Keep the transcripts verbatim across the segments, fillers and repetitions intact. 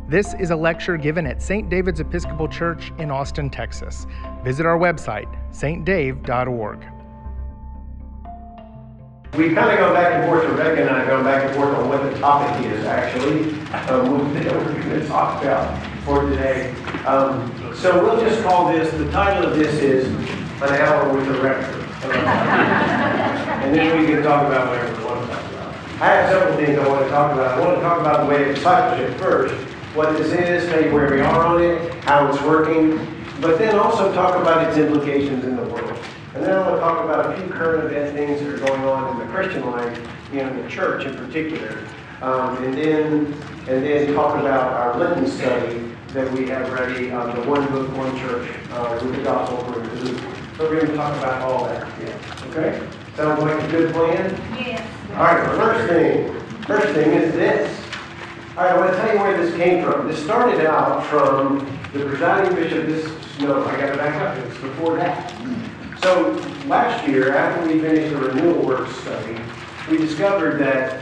This is a lecture given at Saint David's Episcopal Church in Austin, Texas. Visit our website, s t dave dot org. We've kind of gone back and forth, Rebecca and I have gone back and forth on what the topic is, actually, um, that we're going to talk about for today. Um, so we'll just call this, the title of this is An Hour with the Rector. And then we can talk about whatever we want to talk about. I have several things I want to talk about. I want to talk about the way of discipleship first, what this is, tell you where we are on it, how it's working, but then also talk about its implications in the world. And then I want to talk about a few current event things that are going on in the Christian life, you know, in the church in particular. Um, and then and then talk about our Lenten study that we have ready, um, the One Book, One Church, uh, with the Gospel according to Luke. So we're going to talk about all that. Yeah. Okay? Sounds like a good plan? Yes. All right, the first thing, first thing is this. All right, I want to tell you where this came from. This started out from the presiding bishop. This, no, I got to back up. It's before that. So last year, after we finished the renewal work study, we discovered that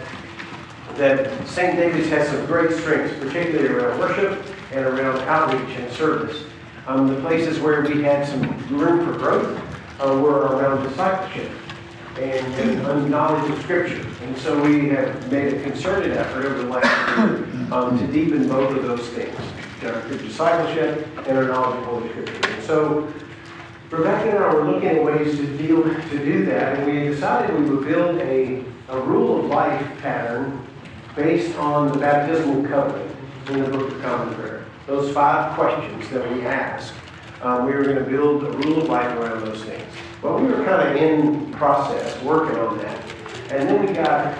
that Saint David's has some great strengths, particularly around worship and around outreach and service. Um, the places where we had some room for growth uh, were around discipleship and, and knowledge of Scripture. And so we have made a concerted effort over the last year um, to deepen both of those things, our discipleship and our knowledge of Holy Scripture. And so Rebecca and I were looking at ways to deal to do that, and we decided we would build a, a rule of life pattern based on the baptismal covenant in the Book of Common Prayer. Those five questions that we ask, um, we were going to build a rule of life around those things. Well, we were kind of in process working on that, and then we got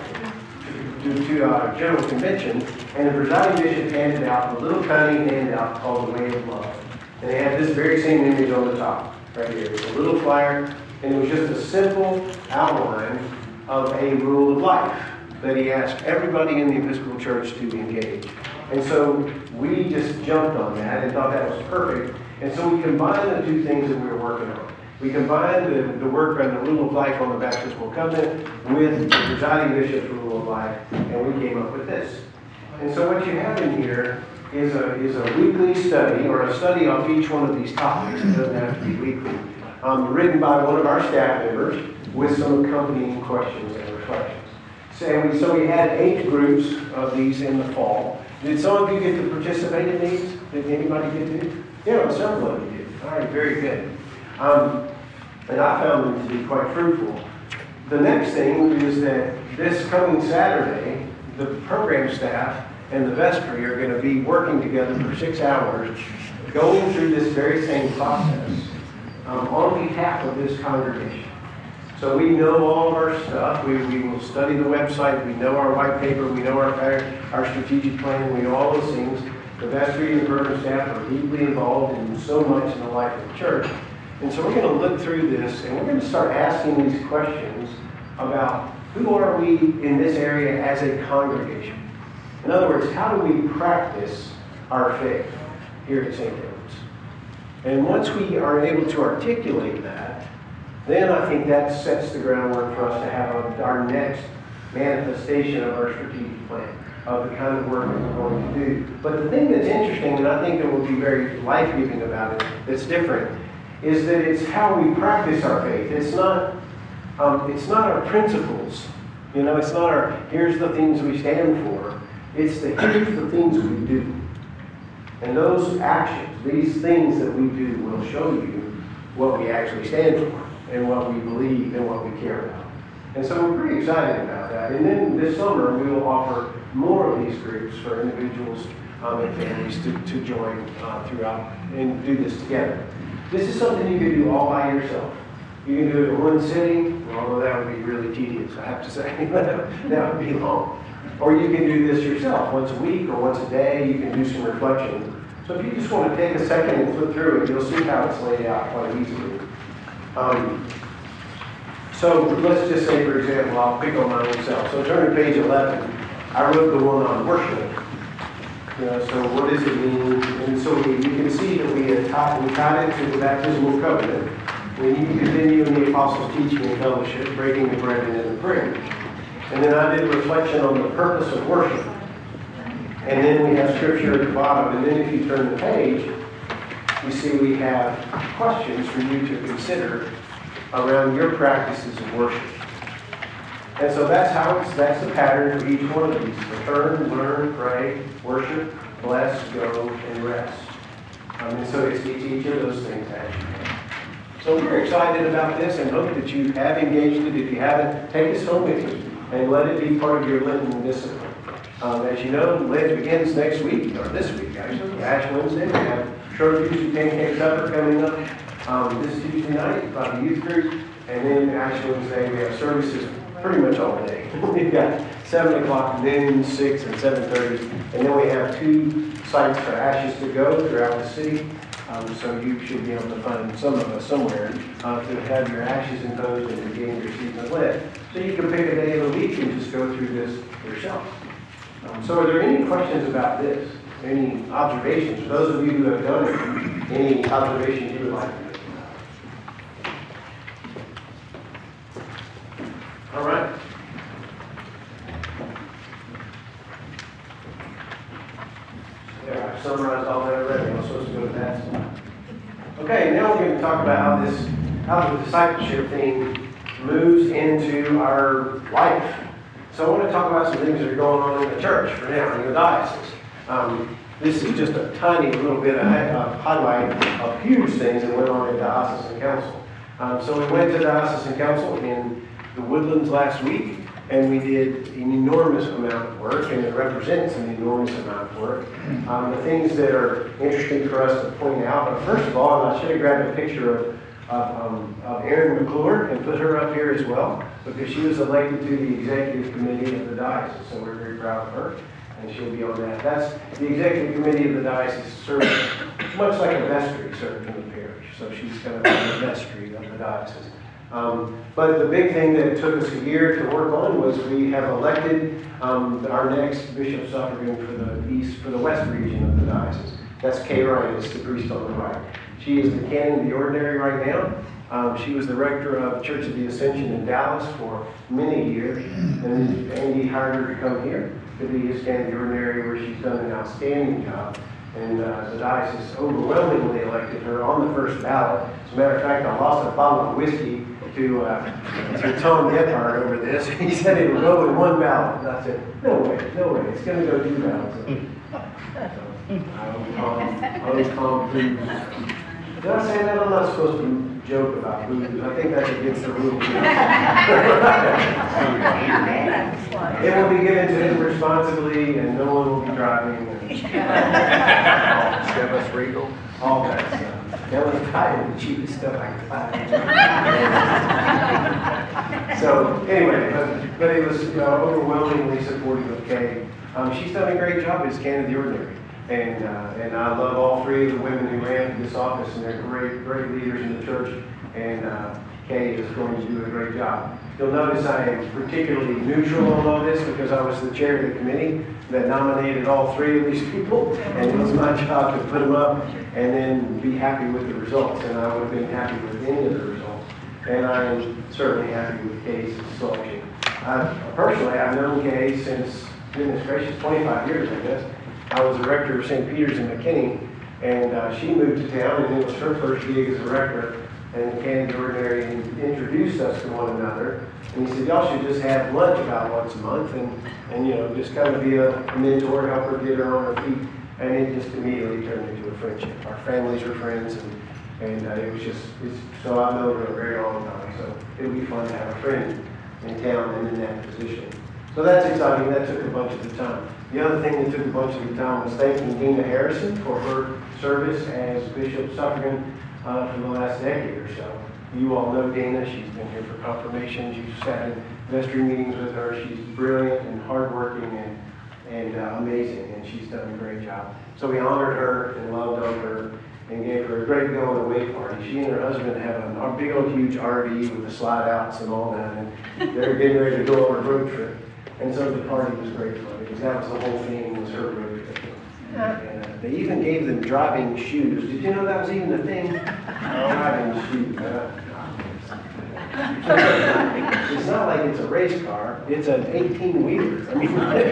to, to our General Convention, and the presiding bishop handed out a little tiny handout called The Way of Love, and they had this very same image on the top. Right here. It was a little flyer, and it was just a simple outline of a rule of life that he asked everybody in the Episcopal Church to engage. And so we just jumped on that and thought that was perfect. And so we combined the two things that we were working on. We combined the, the work on the rule of life on the baptismal covenant with the presiding bishop's rule of life, and we came up with this. And so what you have in here is a is a weekly study, or a study on each one of these topics. It doesn't have to be weekly. Um, written by one of our staff members with some accompanying questions and reflections. So we, so we had eight groups of these in the fall. Did some of you get to participate in these? Did anybody get to? Yeah, several of you did. All right, very good. Um, and I found them to be quite fruitful. The next thing is that this coming Saturday, the program staff and the vestry are going to be working together for six hours, going through this very same process um, on behalf of this congregation. So we know all of our stuff. We, we will study the website. We know our white paper. We know our our strategic plan. We know all those things. The vestry and the program staff are deeply involved in so much in the life of the church. And so we're going to look through this, and we're going to start asking these questions about who are we in this area as a congregation. In other words, how do we practice our faith here at Saint David's? And once we are able to articulate that, then I think that sets the groundwork for us to have our next manifestation of our strategic plan, of the kind of work that we're going to do. But the thing that's interesting, and I think that will be very life-giving about it, that's different, is that it's how we practice our faith. It's not, um, it's not our principles. You know, it's not our, here's the things we stand for. It's the here's the things we do. And those actions, these things that we do, will show you what we actually stand for and what we believe and what we care about. And so we're pretty excited about that. And then this summer we will offer more of these groups for individuals um, and families to, to join uh, throughout and do this together. This is something you can do all by yourself. You can do it in one sitting, although that would be really tedious, I have to say. That would be long. Or you can do this yourself once a week or once a day. You can do some reflection. So if you just want to take a second and flip through it, you'll see how it's laid out quite easily. Um, so let's just say, for example, I'll pick on my own self. So turn to page eleven. I wrote the one on worship. You know, so what does it mean? And so we, you can see that we had tied, we tied it to the baptismal covenant. We need to continue in the apostles' teaching and fellowship, breaking the bread and in the prayer. And then I did a reflection on the purpose of worship. And then we have scripture at the bottom. And then if you turn the page, you see we have questions for you to consider around your practices of worship. And so that's how it's, that's the pattern for each one of these. Return, learn, pray, worship, bless, go, and rest. Um, and so it's each, each of those things as you can. So we're excited about this and hope that you have engaged it. If you haven't, take this home with you and let it be part of your Lenten discipline. Um, as you know, Lent begins next week, or this week actually, Ash Wednesday. We have Short Tuesday Pancake Supper coming up um, this Tuesday night by the youth group. And then Ash Wednesday, we have services pretty much all day. We've got seven o'clock, noon, six, and seven thirty. And then we have two sites for ashes to go throughout the city. Um, so you should be able to find some of us somewhere uh, to have your ashes imposed and begin your season of Lent. So you can pick a day of the week and just go through this yourself. Um, so are there any questions about this? Any observations? For those of you who have done it, any observations you would like to make? All right. There, I've summarized all that already. I'm supposed to go to that slide. Okay, now we're going to talk about how this, how the discipleship thing moves into our life. So I want to talk about some things that are going on in the church for now, in the diocese. Um, this is just a tiny little bit of a highlight of huge things that went on in diocesan council. Um, so we went to diocesan council in the Woodlands last week, and we did an enormous amount of work, and it represents an enormous amount of work. Um, the things that are interesting for us to point out, but first of all, and I should have grabbed a picture of, of, um, of Erin McClure and put her up here as well, because she was elected to the executive committee of the diocese, so we're very proud of her, and she'll be on that. That's the executive committee of the diocese serves much like a vestry served in the parish, so she's kind of the vestry of the diocese. Um, but the big thing that took us a year to work on was we have elected um, our next bishop suffragan for the east, for the west region of the diocese. That's Kay Ryan, the priest on the right. She is the canon of the ordinary right now. Um, she was the rector of Church of the Ascension in Dallas for many years, and Andy hired her to come here to be his canon of the ordinary, where she's done an outstanding job. And uh, the diocese overwhelmingly elected her on the first ballot. As a matter of fact, I lost a bottle of whiskey to, uh, to Tom Gephardt over this. He said it would go in one ballot. And I said, no way, no way, it's going to go two ballots. So, I owe Tom, I owe Tom booze. Did I say that? I'm not supposed to joke about booze. I think that's against the rules. It will be given to him responsibly, and no one will be driving. Chivas Regal. All that stuff. That was kind of the cheapest stuff I could find. So anyway, but, but it was you know, overwhelmingly supportive of Kay. Um, she's done a great job as canon of the ordinary. And, uh, and I love all three of the women who ran this office, and they're great, great leaders in the church. And uh, Kay is going to do a great job. You'll notice I am particularly neutral on all this because I was the chair of the committee that nominated all three of these people, and it was my job to put them up and then be happy with the results. And I would have been happy with any of the results. And I am certainly happy with Kay's selection. I, personally, I've known Kay since, goodness gracious, twenty-five years, I guess. I was the rector of Saint Peter's in McKinney, and uh, she moved to town, and it was her first gig as a rector. And Canon of the Ordinary introduced us to one another. And he said, y'all should just have lunch about once a month and, and you know, just kind of be a mentor, help her get her on her feet. And it just immediately turned into a friendship. Our families are friends, and, and uh, it was just, it's, so I've known her a very long time. So it would be fun to have a friend in town and in that position. So that's exciting. That took a bunch of the time. The other thing that took a bunch of the time was thanking Dina Harrison for her service as Bishop Suffragan Uh, for the last decade or so. You all know Dana. She's been here for confirmations. You've sat in vestry meetings with her. She's brilliant and hardworking and, and uh, amazing, and she's done a great job. So we honored her and loved on her and gave her a great go away party. She and her husband have a, a big old huge R V with the slide outs and all that, and they're getting ready to go on a road trip. And so the party was great fun because that was the whole thing, was her road trip. And uh, they even gave them driving shoes. Did you know that was even a thing? Driving shoes. Uh, It's not like it's a race car, it's an eighteen-wheeler. I mean,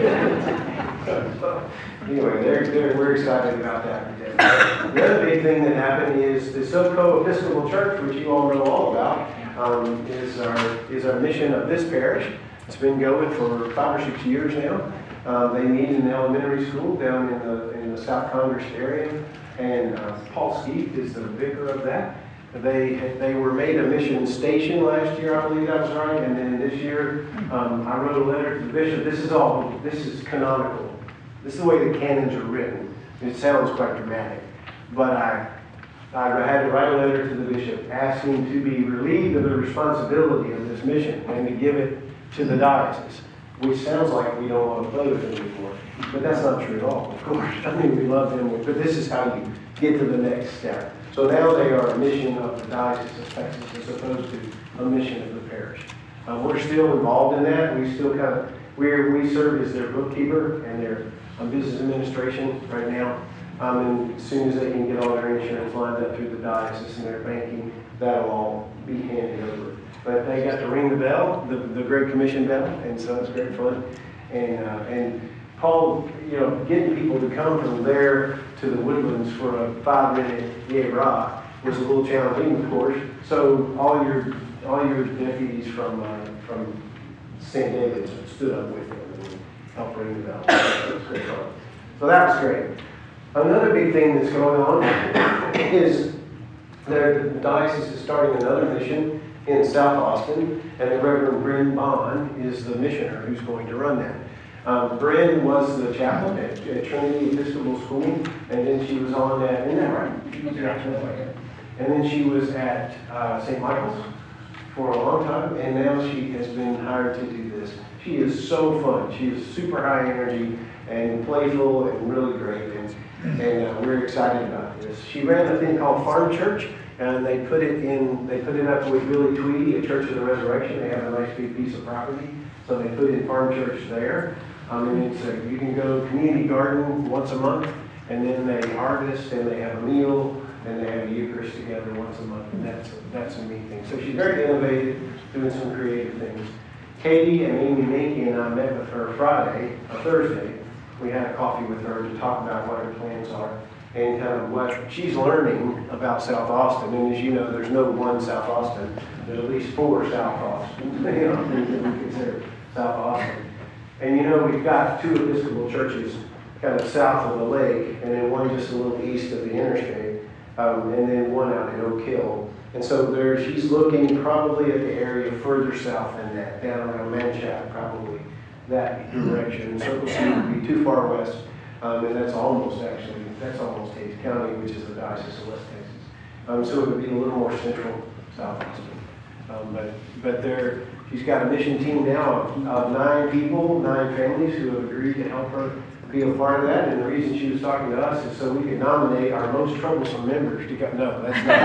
so, anyway, they're, they're, we're excited about that today. The other big thing that happened is the SoCo Episcopal Church, which you all know all about, um, is our is our mission of this parish. It's been going for five or six years now. Uh, they meet in the elementary school down in the in the South Congress area, and uh, Paul Skeeth is the vicar of that. They they were made a mission station last year, I believe that was right, and then this year um, I wrote a letter to the bishop. This is all this is canonical. This is the way the canons are written. It sounds quite dramatic, but I I had to write a letter to the bishop asking to be relieved of the responsibility of this mission and to give it to the diocese, which sounds like we don't want to play with them anymore, but that's not true at all. Of course, I mean we love them, but this is how you get to the next step. So now they are a mission of the Diocese of Texas as opposed to a mission of the parish. Uh, we're still involved in that. We still kind of, we're, we serve as their bookkeeper and their um, business administration right now. Um, and as soon as they can get all their insurance lined up through the diocese and their banking, that'll all be handed over. But they got to ring the bell, the, the Great Commission bell, and so it's great fun. And, uh, and Paul, you know, getting people to come from there to the Woodlands for a five-minute yay rah was a little challenging, of course. So all your all your deputies from uh, from Saint David's stood up with him and helped ring the bell. It was great fun. So that was great. Another big thing that's going on is the diocese is starting another mission in South Austin, and the Reverend Bryn Bond is the missioner who's going to run that. Um, Bryn was the chaplain at, at Trinity Episcopal School, and then she was on at, isn't that right? Yeah. And then she was at uh, Saint Michael's for a long time, and now she has been hired to do this. She is so fun. She is super high energy and playful and really great, and, and uh, we're excited about this. She ran a thing called Farm Church, and they put it in, they put it up with Billy Tweedy at Church of the Resurrection. They have a nice big piece of property, so they put in Farm Church there. Um, and it's a, you can go community garden once a month, and then they harvest, and they have a meal, and they have a Eucharist together once a month, and that's, that's a neat thing. So she's very innovative, doing some creative things. Katie and Amy Minky and I met with her Friday, or Thursday. We had a coffee with her to talk about what her plans are, and kind of what she's learning about South Austin. And as you know, there's no one South Austin. There's at least four South Austin, you know, things that we consider South Austin. And you know, we've got two Episcopal churches kind of south of the lake, and then one just a little east of the interstate, um, and then one out in Oak Hill. And so there, she's looking probably at the area further south than that, down around Manchac, probably that direction. And Circle C would be too far west, um, and that's almost actually, that's almost Hays County, which is the Diocese of West Texas. Um, so it would be a little more central South Austin. Um, but but there, she's got a mission team now of, of nine people, nine families who have agreed to help her be a part of that. And the reason she was talking to us is so we could nominate our most troublesome members to go. No, that's not.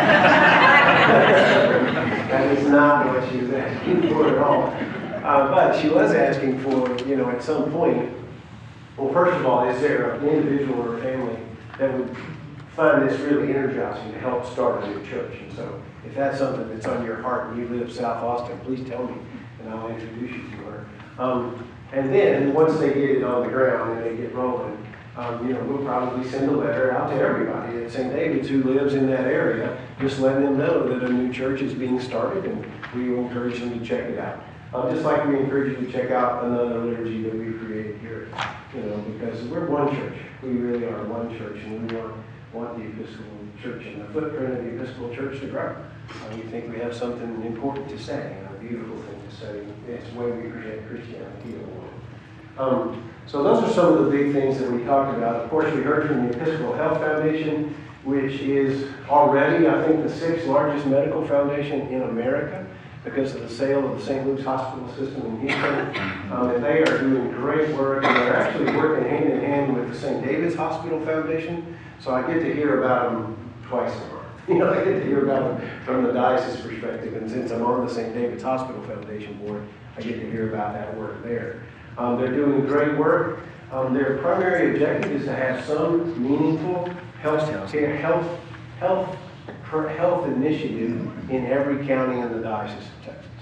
That is not what she was asking for at all. Uh, but she was asking for, you know, at some point, well, first of all, is there an individual or a family that would find this really energizing to help start a new church? And so if that's something that's on your heart and you live South Austin, please tell me and I'll introduce you to her. Um, and then once they get it on the ground and they get rolling, um, you know, we'll probably send a letter out to everybody at Saint David's who lives in that area, just letting them know that a new church is being started, and we will encourage them to check it out. Uh, just like we encourage you to check out another liturgy that we created here, you know, because we're one church. We really are one church, and we want, want the Episcopal Church and the footprint of the Episcopal Church to grow. Uh, we think we have something important to say, and a beautiful thing to say. It's the way we present Christianity to the world. Um, so those are some of the big things that we talked about. Of course, we heard from the Episcopal Health Foundation, which is already, I think, the sixth largest medical foundation in America, because of the sale of the Saint Luke's Hospital System in Houston. Um, and they are doing great work, and they're actually working hand in hand with the Saint David's Hospital Foundation. So I get to hear about them twice a month. You know, I get to hear about them from the diocese perspective, and since I'm on the Saint David's Hospital Foundation board, I get to hear about that work there. Um, they're doing great work. Um, their primary objective is to have some meaningful health care, health, health, health initiative in every county in the Diocese of Texas.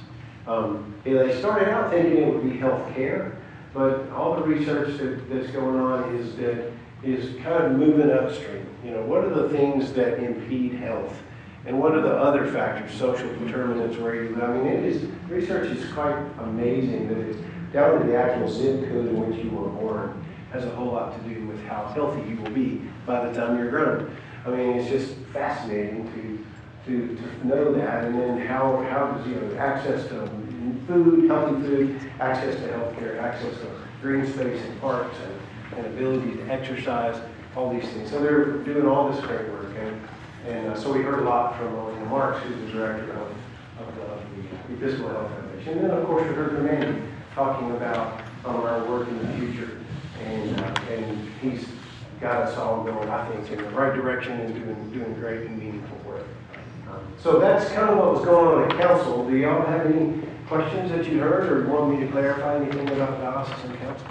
Um, yeah, they started out thinking it would be health care, but all the research that, that's going on is that is kind of moving upstream. You know, what are the things that impede health? And what are the other factors, social determinants, where you live? I mean, it is, research is quite amazing that it's down to the actual zip code in which you were born has a whole lot to do with how healthy you will be by the time you're grown. I mean, it's just fascinating to, to, to know that, and then how, how does, you know, access to food, healthy food, access to healthcare, access to green space and parks, and, and ability to exercise, all these things. So they're doing all this great work. And, And uh, so we heard a lot from Elena Marks, who's the director of, of the, the Episcopal Health Foundation. And then, of course, we heard from Andy talking about um, our work in the future. And, uh, and he's got us all going, I think, in the right direction and doing, doing great and meaningful work. Um, so that's kind of what was going on at council. Do y'all have any questions that you heard, or want me to clarify anything about the diocesan council?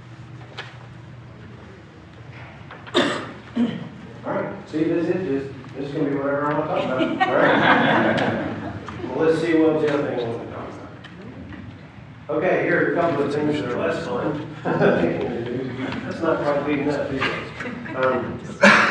All right, see, this is just This is going to be whatever I want to talk about. All right. Well, let's see what the other thing I want to talk about. Okay, here are a couple of things that are less fun. That's not quite big enough, is it? Um,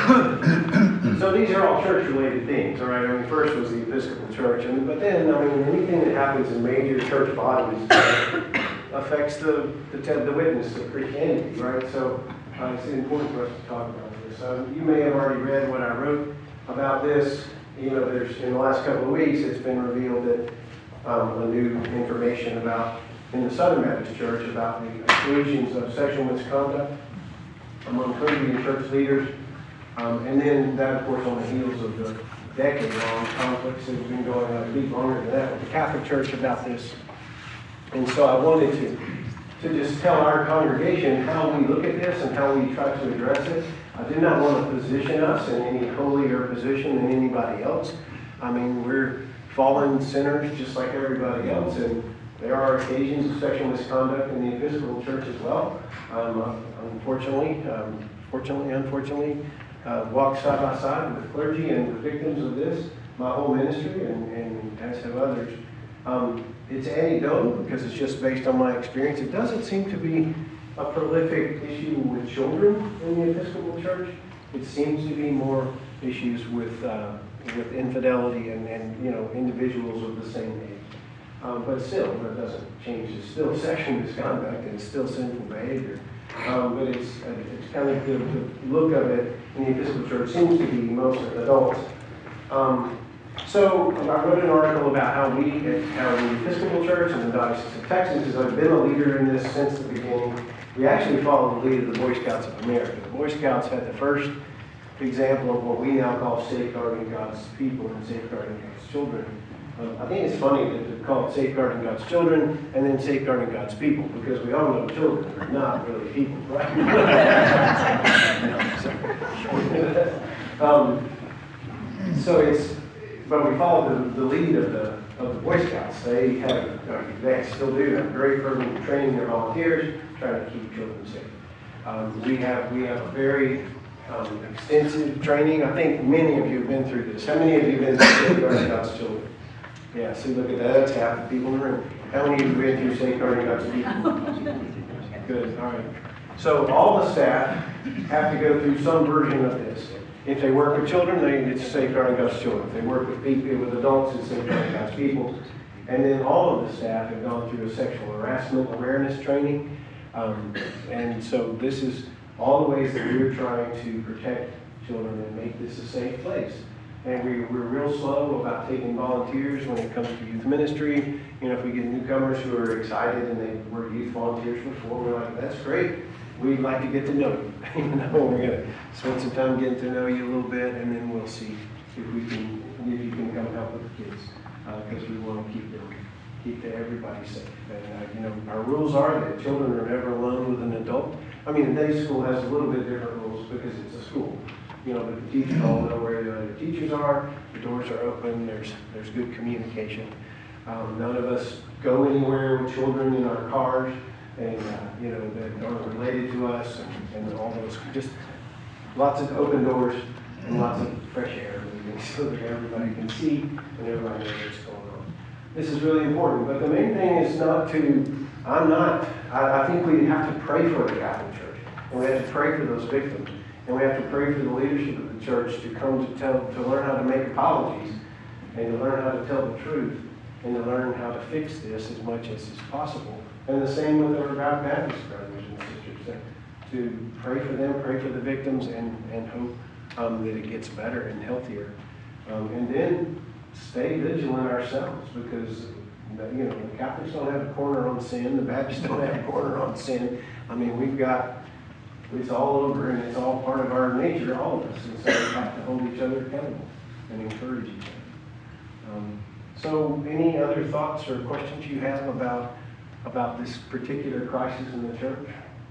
so these are all church-related things, all right? I mean, first was the Episcopal Church, and but then, I mean, anything that happens in major church bodies affects the the, the witness of Christianity, right? So uh, it's important for us to talk about this. Um, you may have already read what I wrote about this. You know, there's in the last couple of weeks, it's been revealed that um, a new information about in the Southern Baptist Church about the exclusions of sexual misconduct among clergy and church leaders, um, and then that, of course, on the heels of the decade-long conflicts that have been going on, a bit longer than that, with the Catholic Church about this. And so I wanted to to just tell our congregation how we look at this and how we try to address it. I do not want to position us in any holier position than anybody else. I mean, we're fallen sinners just like everybody else, and there are occasions of sexual misconduct in the Episcopal Church as well. Um, unfortunately, um, fortunately, unfortunately, uh, walk side by side with clergy and the victims of this, my whole ministry, and, and as have others. Um, it's anecdotal because it's just based on my experience. It doesn't seem to be a prolific issue with children in the Episcopal Church. It seems to be more issues with uh, with infidelity and, and you know individuals of the same age. Um, but still, that doesn't change. It's still sexual misconduct and it's still sinful behavior. Um, but it's uh, it's kind of the, the look of it in the Episcopal Church seems to be most adults. Um, So I wrote an article about how we, how the Episcopal Church and the Diocese of Texas, because I've been a leader in this since the beginning. We actually followed the lead of the Boy Scouts of America. The Boy Scouts had the first example of what we now call safeguarding God's people and safeguarding God's children. Uh, I think it's funny that they call it safeguarding God's children and then safeguarding God's people, because we all know children are not really people, right? um, so it's. But we followed the, the lead of the of the Boy Scouts. They have, uh, they still do have great program of training their volunteers, trying to keep children safe. Um, we have we have a very um, extensive training. I think many of you have been through this. How many of you have been through Safeguarding God's Children? Yeah, see, look at that. That's half the people in the room. How many of you have been through Safeguarding God's People? Good. All right. So all the staff have to go through some version of this. If they work with children, they, it's safeguarding God's children. If they work with people, with adults, it's safeguarding God's people. And then all of the staff have gone through a sexual harassment awareness training. Um, and so this is all the ways that we're trying to protect children and make this a safe place. And we, we're real slow about taking volunteers when it comes to youth ministry. You know, if we get newcomers who are excited and they were youth volunteers before, we're like, that's great. We'd like to get to know you. You know, we're going to spend some time getting to know you a little bit, and then we'll see if we can, if you can come help with the kids, because uh, we want to keep them, keep everybody safe. And uh, you know, our rules are that children are never alone with an adult. I mean, the day school has a little bit different rules because it's a school. You know, but the teachers all know where the other teachers are. The doors are open. There's there's good communication. Um, none of us go anywhere with children in our cars. And, uh, you know, that are related to us, and, and all those, just lots of open doors and lots of fresh air, so that everybody can see and everybody knows what's going on. This is really important, but the main thing is not to, I'm not, I, I think we have to pray for the Catholic Church, and we have to pray for those victims, and we have to pray for the leadership of the church to come to tell, to learn how to make apologies, and to learn how to tell the truth, and to learn how to fix this as much as is possible. And the same with our Baptist brothers and sisters, to, to pray for them, pray for the victims, and, and hope um, that it gets better and healthier. Um, and then stay vigilant ourselves, because you know the Catholics don't have a corner on sin, the Baptists don't have a corner on sin. I mean, we've got, it's all over, and it's all part of our nature, all of us, and so we have to hold each other accountable and encourage each other. Um, so any other thoughts or questions you have about, about this particular crisis in the church?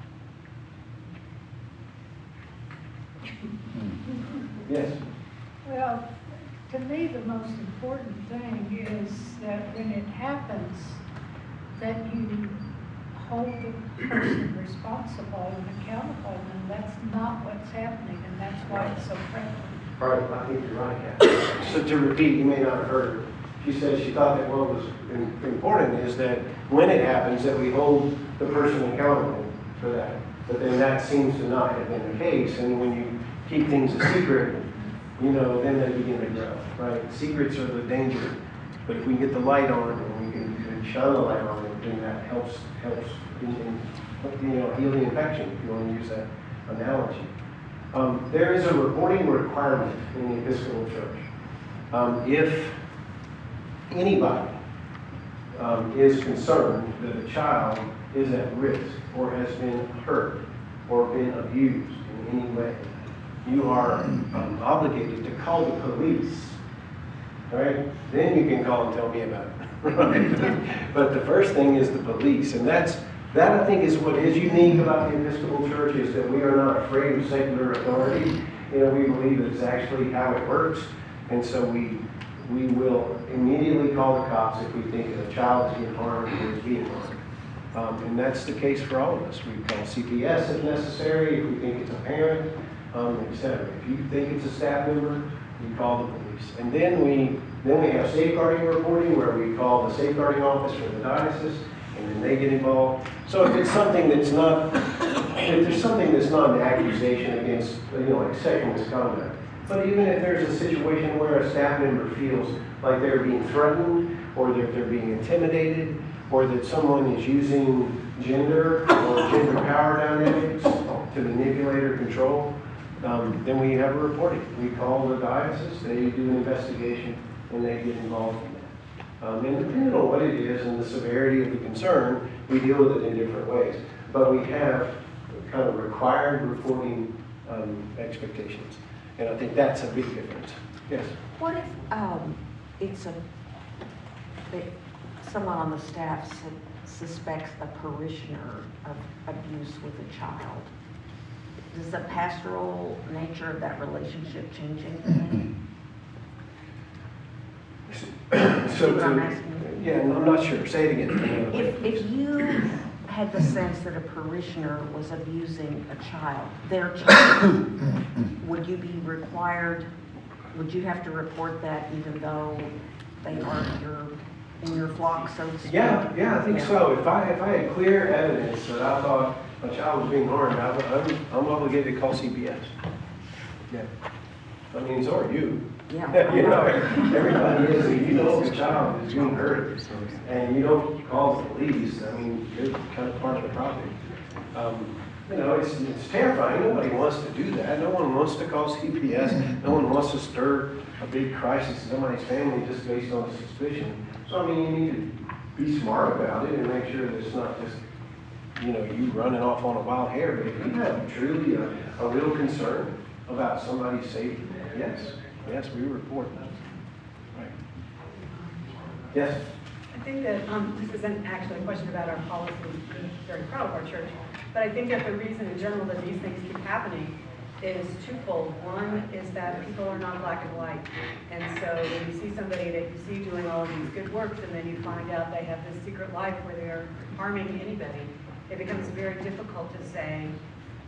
Yes? Well, to me, the most important thing is that when it happens, that you hold the person responsible and accountable, and that's not what's happening, and that's why it's so prevalent. Right, I think you're right, Kathy. So to repeat, you may not have heard her. She said she thought that what was important is that when it happens, that we hold the person accountable for that. But then that seems to not have been the case, and when you keep things a secret, you know, then they begin to grow, right? Secrets are the danger, but if we can get the light on and we can, can shine the light on it, then that helps, helps in, in, you know, healing infection, if you want to use that analogy. Um, there is a reporting requirement in the Episcopal Church. Um, if anybody um, is concerned that a child is at risk or has been hurt or been abused in any way, you are um, obligated to call the police, right? Then you can call and tell me about it, right? But the first thing is the police, and that's, that I think is what is unique about the Episcopal Church, is that we are not afraid of secular authority. You know, we believe it's actually how it works, and so we we will immediately call the cops if we think that a child is being harmed or is being harmed. Um, and that's the case for all of us. We call C P S if necessary, if we think it's a parent, um, et cetera. If you think it's a staff member, we call the police. And then we then we have safeguarding reporting, where we call the safeguarding office for the diocese, and then they get involved. So if it's something that's not, if there's something that's not an accusation against, you know, like sexual misconduct, but even if there's a situation where a staff member feels like they're being threatened, or that they're being intimidated, or that someone is using gender or gender power dynamics to manipulate or control, um, then we have a reporting. We call the diocese, they do an investigation, and they get involved in that. Um, and depending on what it is and the severity of the concern, we deal with it in different ways. But we have kind of required reporting um, expectations. And I think that's a big difference. Yes? What if um, it's a, that someone on the staff su suspects a parishioner of abuse with a child? Does the pastoral nature of that relationship change anything? So what to, I'm asking? Yeah, I'm not sure. Say it again. If, if you had the sense that a parishioner was abusing a child, their child, would you be required, would you have to report that even though they aren't your, in your flock, so to speak? Yeah, yeah, I think Yeah. so. If I if I had clear evidence that I thought a child was being harmed, I, I'm, I'm obligated to call C P S. Yeah. I mean, so are you. Yeah. You know, everybody is. If you know if a child is being hurt and you don't call the police, I mean, you're kind of part of the problem. Um, you know, it's, it's terrifying. Nobody wants to do that. No one wants to call C P S. No one wants to stir a big crisis in somebody's family just based on suspicion. So, I mean, you need to be smart about it and make sure that it's not just, you know, you running off on a wild hair. But if you have truly a, a real concern about somebody's safety, yes. Yes, we report that. Right. Yes? I think that um, this isn't actually a question about our policy. I'm very proud of our church. But I think that the reason in general that these things keep happening is twofold. One is that people are not black and white. And so when you see somebody that you see doing all of these good works and then you find out they have this secret life where they are harming anybody, it becomes very difficult to say,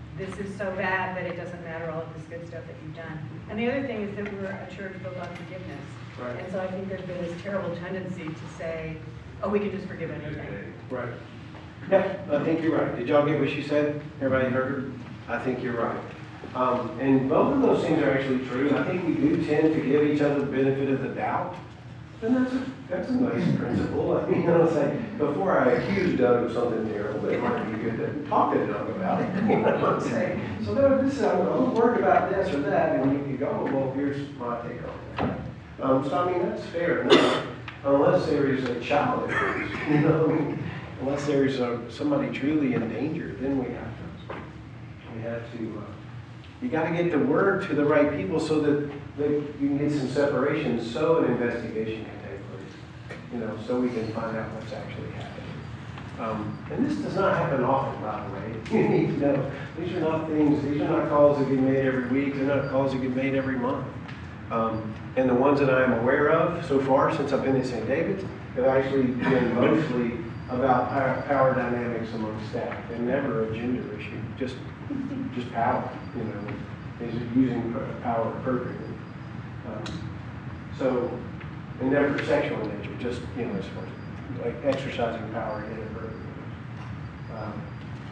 this is so bad that it doesn't matter all of this good stuff that you've done. And the other thing is that we're a church built on forgiveness. Right. And so I think there's been this terrible tendency to say, oh, we can just forgive anything. Right. Yeah, I think you're right. Did y'all get what she said? Everybody heard her? I think you're right. Um, and both of those things are actually true. I think we do tend to give each other the benefit of the doubt. And that's a, that's a nice principle. I mean, you know, say, before I accuse Doug of something terrible, it might be good to talk to Doug about it. You know what I'm saying? So Doug, this is, I'm, I'm worried about this or that, and you can go, well, here's my take on that. Um, so I mean, that's fair enough, unless there is a child, you know, I mean, unless there's a, somebody truly in danger, then we have to, we have to, uh, you got to get the word to the right people so that they, you can get some separation so an investigation can take place, you know, so we can find out what's actually happening. Um, and this does not happen often, by the way. You need to know, these are not things, these are not calls that get made every week, they're not calls that get made every month. Um, and the ones that I am aware of so far since I've been at Saint David's have actually been mostly about power, power dynamics among staff and never a gender issue, just just power, you know, is using power appropriately. Um, so, and never sexual in nature, just, you know, as far as like exercising power inappropriately. Um,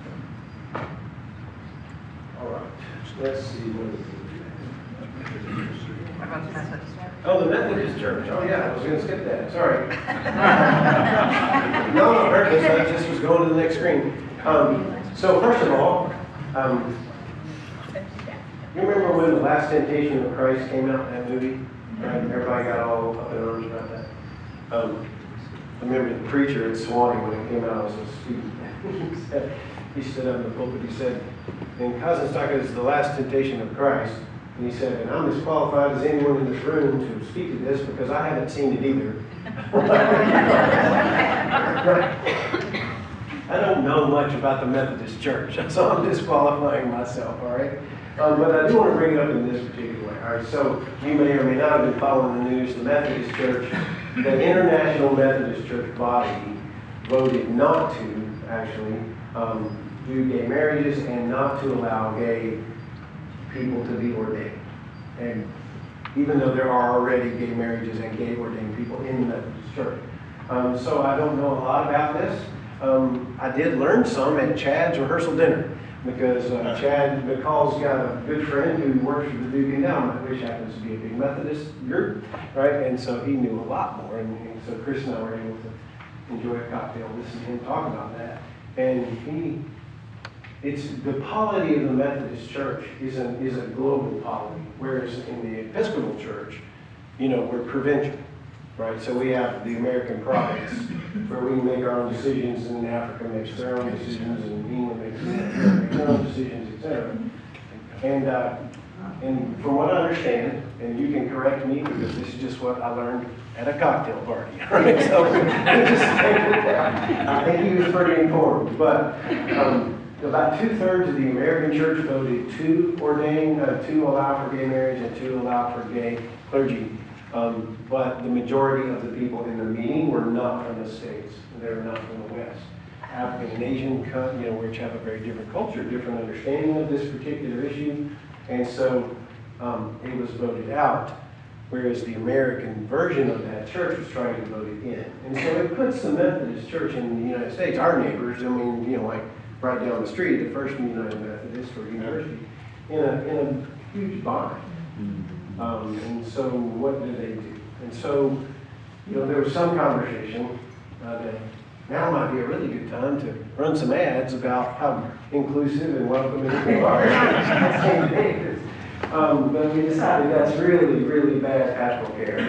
all right, let's see what we can do. What about the Methodist Church? Oh, the Methodist Church. Oh, yeah, I was going to skip that. Sorry. No, no, purpose. I just was going to the next screen. Um, so, first of all, um, you remember when The Last Temptation of Christ came out, that movie? Right? Everybody got all up in arms about that. Um, I remember the preacher at Swanee when it came out as a student. he, said, he stood up in the pulpit. He said, in Cousin is The Last Temptation of Christ. And he said, and I'm as qualified as anyone in this room to speak to this because I haven't seen it either. I don't know much about the Methodist Church, so I'm disqualifying myself, all right? Um, but I do want to bring it up in this particular way, all right? So you may or may not have been following the news. The Methodist Church, the International Methodist Church body voted not to actually um, do gay marriages and not to allow gay people to be ordained. And even though there are already gay marriages and gay ordained people in the Methodist Church. Um, so I don't know a lot about this. Um, I did learn some at Chad's rehearsal dinner because uh, Chad McCall's got a good friend who works for the Duke Endowment, which happens to be a big Methodist group, right? And so he knew a lot more. And, and so Chris and I were able to enjoy a cocktail, listen to him talk about that. And he It's the polity of the Methodist Church is a, is a global polity, whereas in the Episcopal Church, you know, we're provincial, right? So we have the American province where we make our own decisions, and Africa makes their own decisions, and England makes their own decisions, et cetera. And uh, and from what I understand, and you can correct me because this is just what I learned at a cocktail party, right? So just I think he was pretty informed, but. Um, About two-thirds of the American church voted to ordain, uh, to allow for gay marriage and to allow for gay clergy. Um, but the majority of the people in the meeting were not from the States. They were not from the West. African and Asian, you know, which have a very different culture, different understanding of this particular issue. And so um, it was voted out, whereas the American version of that church was trying to vote it in. And so it puts the Methodist Church in the United States, our neighbors, I mean, you know, like, right down the street, the First United Methodist or University, in a, in a huge bind. Um, and so what do they do? And so, you know, there was some conversation uh, that now might be a really good time to run some ads about how inclusive and welcoming we are at Saint David's. Um, but we decided that's really, really bad pastoral care.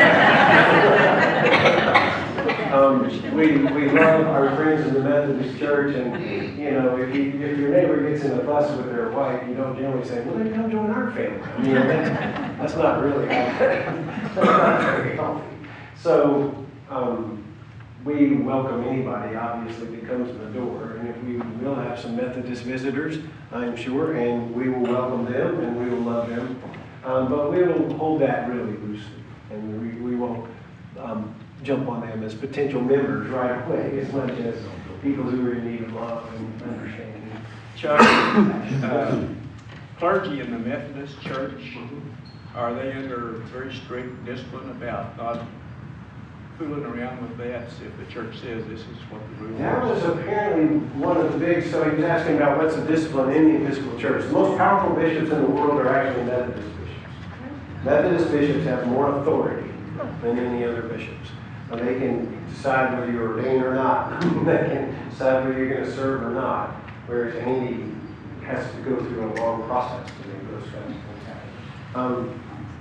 Right? Um, we, we love our friends in the Methodist Church, and, you know, if, you, if your neighbor gets in a fuss with their wife, you don't generally say, well, then come join our family. I mean, that's, that's not really, that's not very healthy. So, um, we welcome anybody, obviously, that comes to the door, and if we will have some Methodist visitors, I'm sure, and we will welcome them, and we will love them. Um, but we will hold that really loosely, and we, we won't um, jump on them as potential members right away, as much as people who are in need of love and understanding. Chuck, uh, clergy in the Methodist Church, are they under very strict discipline about not fooling around with that if the church says this is what the rule is? That was apparently one of the big, so he was asking about what's the discipline in the Episcopal Church. The most powerful bishops in the world are actually Methodist bishops. Methodist bishops have more authority than any other bishops. And they can decide whether you're ordained or not. They can decide whether you're going to serve or not. Whereas Andy has to go through a long process to make those kinds of things happen. Um,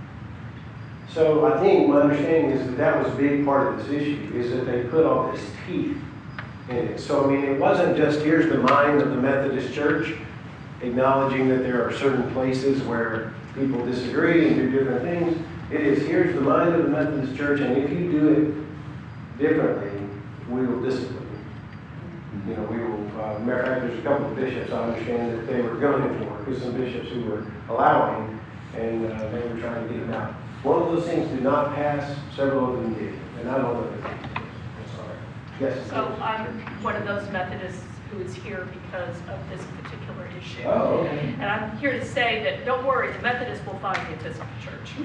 so I think my understanding is that that was a big part of this issue, is that they put all this teeth in it. So I mean, it wasn't just here's the mind of the Methodist Church, acknowledging that there are certain places where people disagree and do different things. It is here's the mind of the Methodist Church, and if you do it differently, we will discipline you. You know, we will, uh, matter of fact, there's a couple of bishops I understand that they were gunning for, because some bishops who were allowing, and uh, they were trying to get them out. One of those things did not pass, several of them did, and I don't know if they did. That's all right. Yes? So I'm one of those Methodists who is here because of this particular issue. Oh, okay. And I'm here to say that, don't worry, the Methodists will find the Episcopal Church.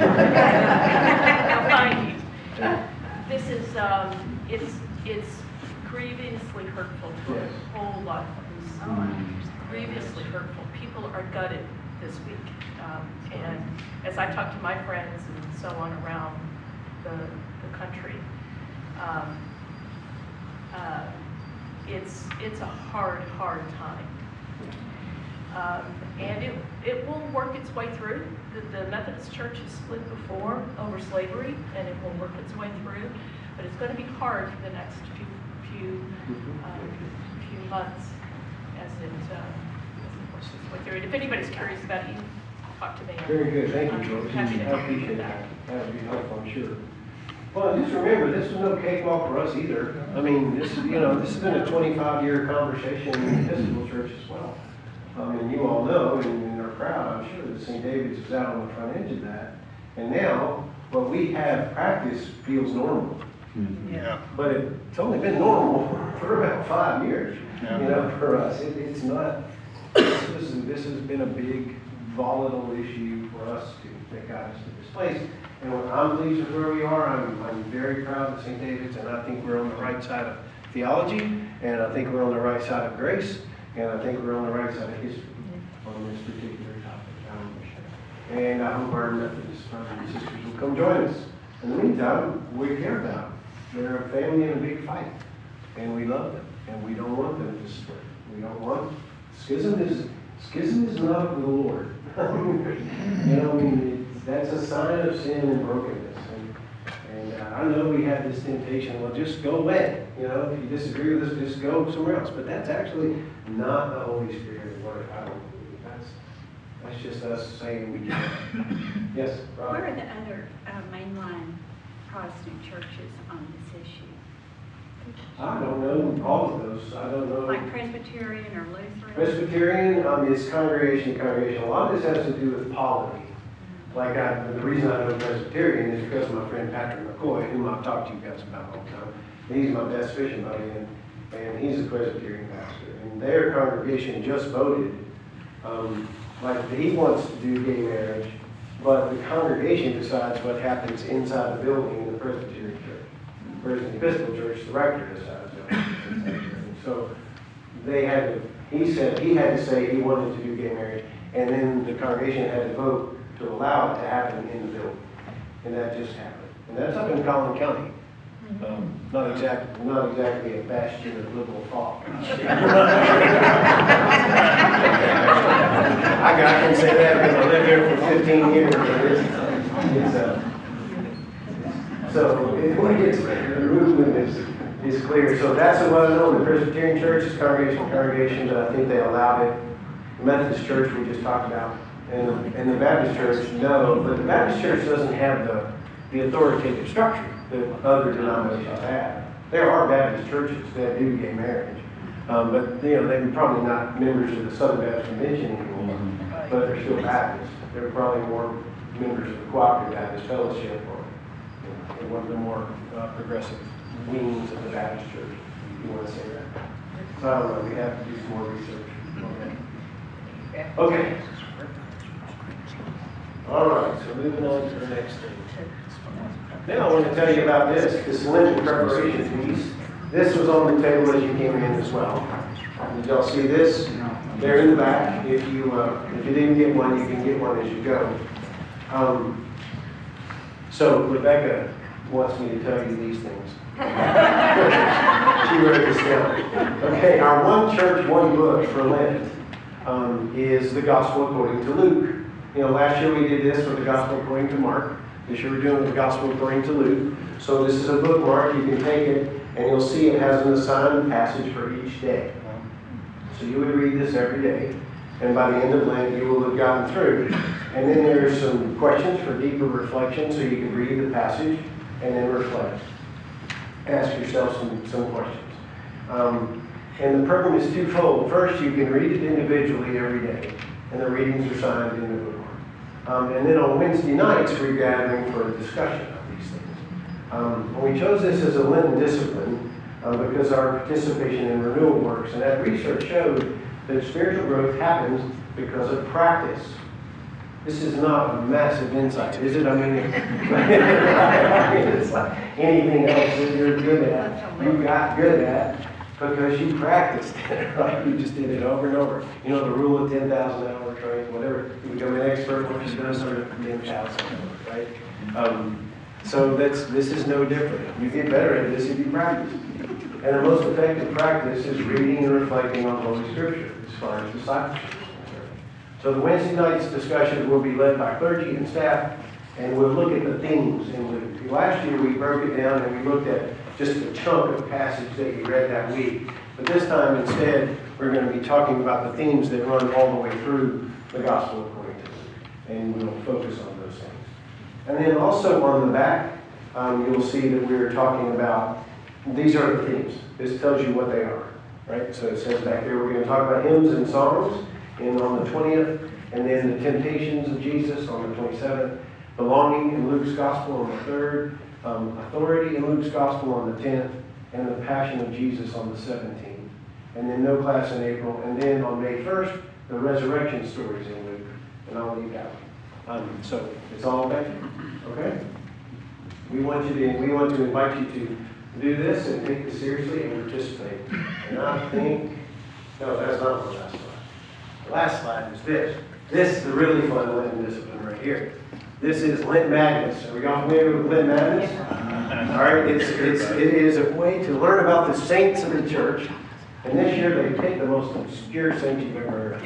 They'll find you. This is, um, it's, it's grievously hurtful to Yes. a whole lot of us. Grievously hurtful. People are gutted this week. Um, and as I talk to my friends and so on around the, the country, um, uh, it's, it's a hard, hard time. Um, and it, it will work its way through. The, the Methodist Church has split before over slavery, and it will work its way through. But it's going to be hard for the next few, few, um, few months as it, uh, as it works its way through. And if anybody's curious about it, you can talk to me. Very good, thank you, I'm George. happy to help I you appreciate with that. that. That would be helpful, I'm sure. Well, just remember, this is no cakewalk for us either. I mean, this is, you know, this has been a twenty-five year conversation in the Episcopal Church as well. I mean, you all know, and in our crowd, I'm sure that Saint David's is out on the front edge of that. And now, what we have practiced feels normal. Yeah. But it's only been normal for about five years, Yeah. you know, for us. It, it's not, this, was, this has been a big volatile issue for us to that got us to this place. And I'm pleased with where we are. I'm, I'm very proud of Saint David's, and I think we're on the right side of theology, and I think we're on the right side of grace, and I think we're on the right side of history on this particular topic. And I hope our Methodist brothers and sisters will come join us. In the meantime, we care about them. They're a family in a big fight, and we love them, and we don't want them to split. We don't want, schism is, schism is not of the Lord. You know, I mean, it's, that's a sign of sin and brokenness. And, and uh, I know we have this temptation, well, just go away. You know, if you disagree with us, just go somewhere else. But that's actually not the Holy Spirit at work. I don't believe that's, that's just us saying we can't. Yes, Rob? Where are the other uh, mainline Protestant churches on this issue? I don't know all of those. I don't know. Like Presbyterian or Lutheran? Presbyterian um, is congregation, congregation. A lot of this has to do with polity. Like I, the reason I know Presbyterian is because of my friend Patrick McCoy, whom I've talked to you guys about all the time. He's my best fishing buddy, and, and he's a Presbyterian pastor. And their congregation just voted, um, like he wants to do gay marriage, but the congregation decides what happens inside the building in the Presbyterian church. Whereas in the Episcopal church, the rector decides what happens inside the building. So they had to, he said he had to say he wanted to do gay marriage, and then the congregation had to vote to allow it to happen in the building. And that just happened. And that's up in Collin County. Um, not exactly, not exactly a bastion of liberal thought. I, got, I can say that because I lived there for fifteen years. But it's, it's, uh, so it, it's, the movement is, is clear. So that's what I know. The Presbyterian church is congregation, congregation, but I think they allowed it. The Methodist church we just talked about. And, and the Baptist church, no. But the Baptist church doesn't have the, the authoritative structure that other denominations have. There are Baptist churches that do gay marriage, um, but you know they're probably not members of the Southern Baptist Convention anymore, but they're still Baptists. They're probably more members of the Cooperative Baptist Fellowship or you know, one of the more uh, progressive wings of the Baptist Church, if you want to say that. So I don't know, we have to do some more research on that. Okay. All right, so moving on to the next thing. Now I want to tell you about this, this Lenten preparation piece. This was on the table as you came in as well. Did y'all see this? There in the back. If you uh, if you didn't get one, you can get one as you go. Um, so Rebecca wants me to tell you these things. She wrote this down. Okay, our one church, one book for Lent um, is the Gospel according to Luke. You know, last year we did this with the Gospel according to Mark. This year we're doing the Gospel according to Luke. So this is a bookmark. You can take it, and you'll see it has an assigned passage for each day. So you would read this every day, and by the end of Lent you will have gotten through. And then there's some questions for deeper reflection, so you can read the passage and then reflect. Ask yourself some, some questions. Um, and the program is twofold. First, you can read it individually every day, and the readings are signed in the bookmark. Um, and then on Wednesday nights, we're gathering for a discussion of these things. Um, and we chose this as a Lenten discipline uh, because our participation in renewal works. And that research showed that spiritual growth happens because of practice. This is not a massive insight, is it? I mean, it's like anything else that you're good at, you got good at because you practiced it, right? You just did it over and over. You know, the rule of ten thousand hours, right? Whatever, you become an expert once you've done sort of ten thousand hours, right? Um, so that's this is no different. You get better at this if you practice. And the most effective practice is reading and reflecting on Holy Scripture as far as discipleship. So the Wednesday night's discussions will be led by clergy and staff, and we'll look at the themes in Luke. Last year we broke it down and we looked at just a chunk of passage that you read that week. But this time instead, we're going to be talking about the themes that run all the way through the Gospel according to Luke. And we'll focus on those things. And then also on the back, um, you'll see that we're talking about, these are the themes. This tells you what they are, right? So it says back there, we're going to talk about hymns and songs. And on the twentieth, and then the temptations of Jesus on the twenty-seventh, belonging in Luke's Gospel on the third, um, authority in Luke's Gospel on the tenth, and the passion of Jesus on the seventeenth. And then no class in April, and then on May first, the resurrection stories in Luke, and I'll leave that one. Um, so it's all back here, okay? We want you to, we want to invite you to do this and take this seriously and participate. And I think, no, that's not the last slide. The last slide is this. This is the really fun Lenten discipline right here. This is Lent Madness. Are we all familiar with Lent Madness? All right, it's, it's, it is a way to learn about the saints of the church. And this year they take the most obscure saint you've ever heard of.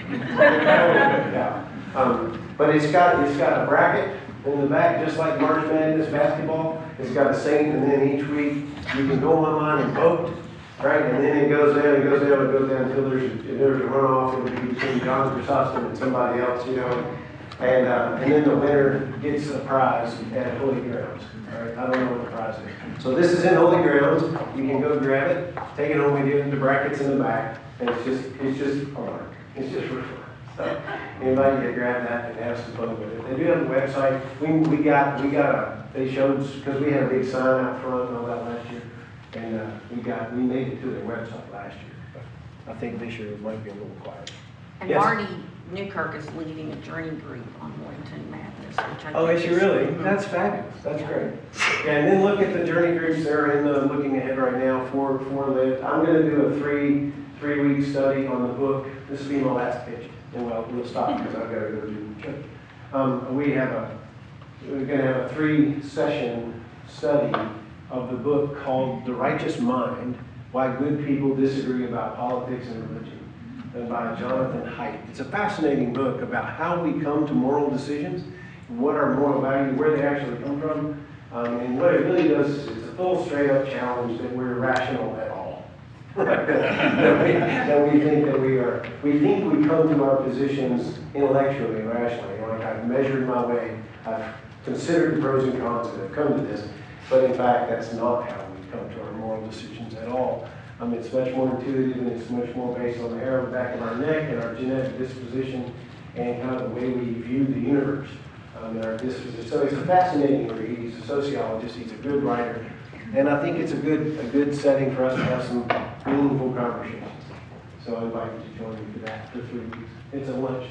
Yeah. Um, but it's got, it's got a bracket in the back, just like March Madness basketball. It's got a saint, and then each week you can go online and vote. Right, and then it goes down, it goes down, it goes down until there's a, there's a runoff. It'll be between John Chrysostom and somebody else, you know. And uh, and then the winner gets a prize at Holy Grounds. All right, I don't know what the prize is. So this is in Holy Grounds. You can go grab it, take it home with you. The brackets in the back, and it's just it's just fun. It's just for fun. So anybody can grab that and have some fun with it. They do have a website. We we got we got a they showed because we had a big sign out front and all that last year. And uh, we got we made it to their website last year, but I think this year it might be a little quiet. And Yes. Marty Newkirk is leading a journey group on Lenten Madness, which I Oh, think is she is- really? Mhm. That's fabulous. That's great. Yeah, and then look at the journey groups. They're in uh, looking ahead right now for for Lent. I'm going to do a three three week study on the book. This will be my last pitch, and well, we'll stop because I've got to go do church. Um, we have a we're going to have a three session study of the book called The Righteous Mind, Why Good People Disagree About Politics and Religion, and by Jonathan Haidt. It's a fascinating book about how we come to moral decisions, what our moral values, where they actually come from, um, and what it really does is it's a full straight-up challenge that we're rational at all. that, we, that we think that we are. We think we come to our positions intellectually and rationally. Like I've measured my way, I've considered the pros and cons, and I've come to this. But in fact, that's not how we come to our moral decisions at all. Um, it's much more intuitive, and it's much more based on the hair on the back of our neck and our genetic disposition and kind of the way we view the universe um, and our disposition. So it's a fascinating read. He's a sociologist. He's a good writer. And I think it's a good a good setting for us to have some meaningful conversations. So I invite you to join me for that for three weeks. It's a lunchtime thing.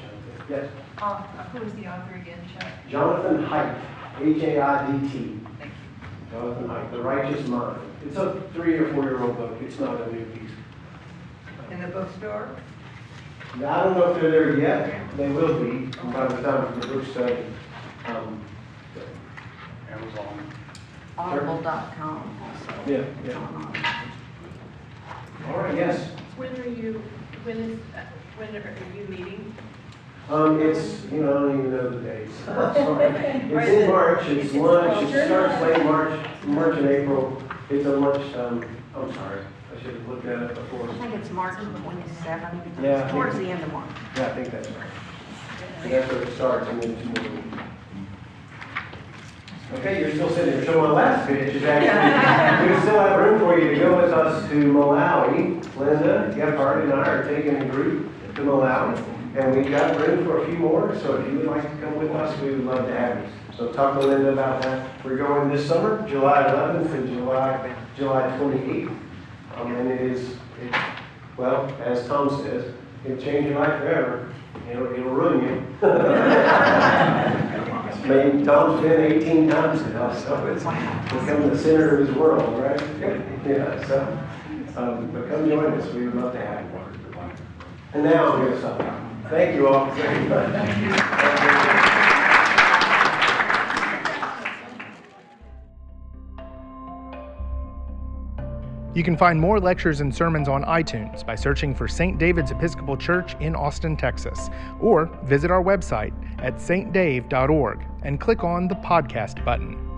Yes. Uh, Who is the author again, Chuck? Jonathan Haidt, H A I D T. Thank you. Jonathan Haidt, The Righteous Mind. It's a three or four-year-old book. It's not a new piece. In the bookstore? Now, I don't know if they're there yet. They will be by the time the book study. Um, Amazon. Audible dot com also. Yeah, It's yeah. on All right, yes. When are you, when is, uh, when are you meeting? Um, it's, you know, I don't even know the dates. Sorry. It's in March, it's lunch, it starts late March, March and April. It's a lunch, um, I'm sorry, I should have looked that up before. I think it's March twenty-seventh. Yeah, I think- Towards the end of March. Yeah, I think that's right. And that's where it starts, and then it's more. Okay, you're still sitting there, so my last pitch is actually, we still have room for you to go with us to Malawi. Linda, Gephardt, and I are taking a group to Malawi. And we've got room for a few more, so if you would like to come with us, we would love to have you. So talk to Linda about that. We're going this summer, July eleventh and July, July twenty-eighth. Um, and it is, it, well, as Tom says, it'll change your life forever. It'll, it'll ruin you. I mean, Tom's been eighteen times now, so it's become the center of his world, right? Yeah, so, um, but come join us, we would love to have you. And now I'm going to stop. Thank you all very much. You can find more lectures and sermons on iTunes by searching for Saint David's Episcopal Church in Austin, Texas, or visit our website at s t dave dot org and click on the podcast button.